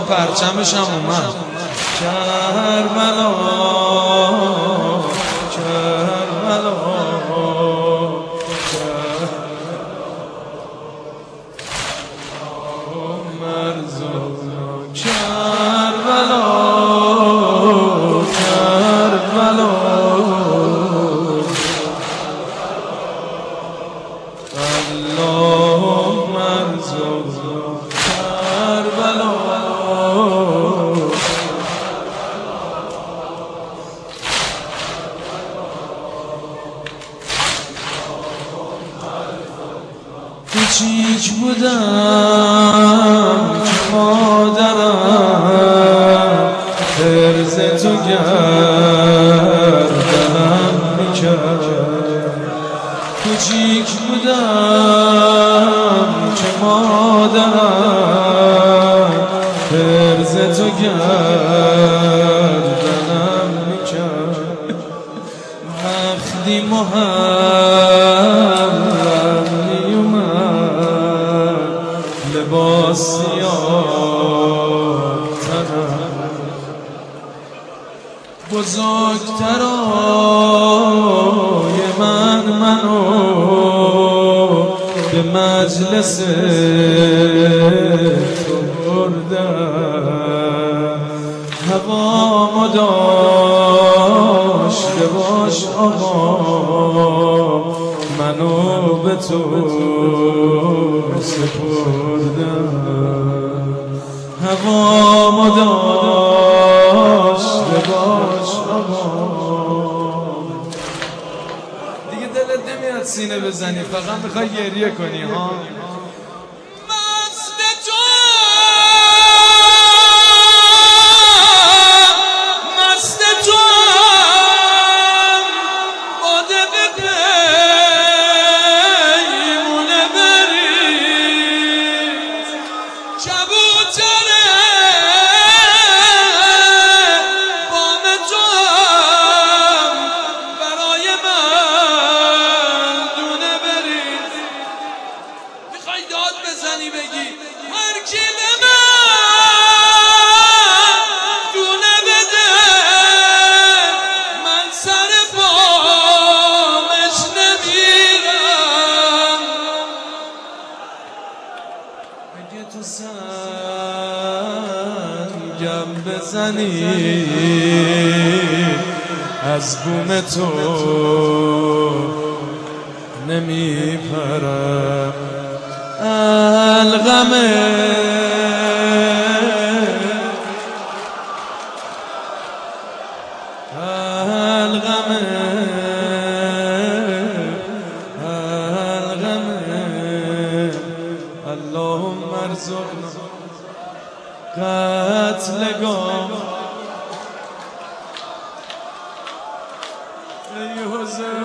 پرچمش هم اومد. کربلا کربلا کوچیک بودم که مادرم حرز تو گردنم میکرد. کوچیک بودم که مادرم حرز تو گردنم میکرد. وقتی محرم لباس سیاه تنم بزرگترای منو به مجلس تو بردم. هوامو داشته باش آقا منو به تو سپردم. هوامو داشته باش آقا. دیگه دلت نمیاد سینه بزنی، فقط میخوای گریه کنی ها. تو سنگم بزنی از بوم تو نمیپرم. الغمه اللهم ارزقنا قتلگاه ای حسین.